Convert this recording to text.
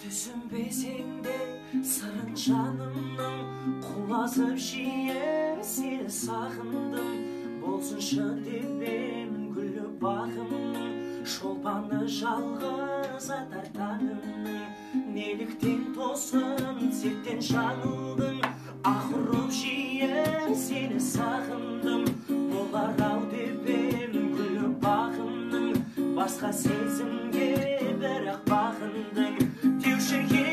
Түсінбесең де сырын жанымның, құлазып жиі сені сағындым. Болсыншы деп гүлі бағымның, шолпаны жалғыз атар таңымның. Неліктен тосын сертен жаңылдың, ақ ұрып жиі сені сағындым. Болар-ау деп гүлі бағымның, басқа сезімге бірақ бағындың. Деуші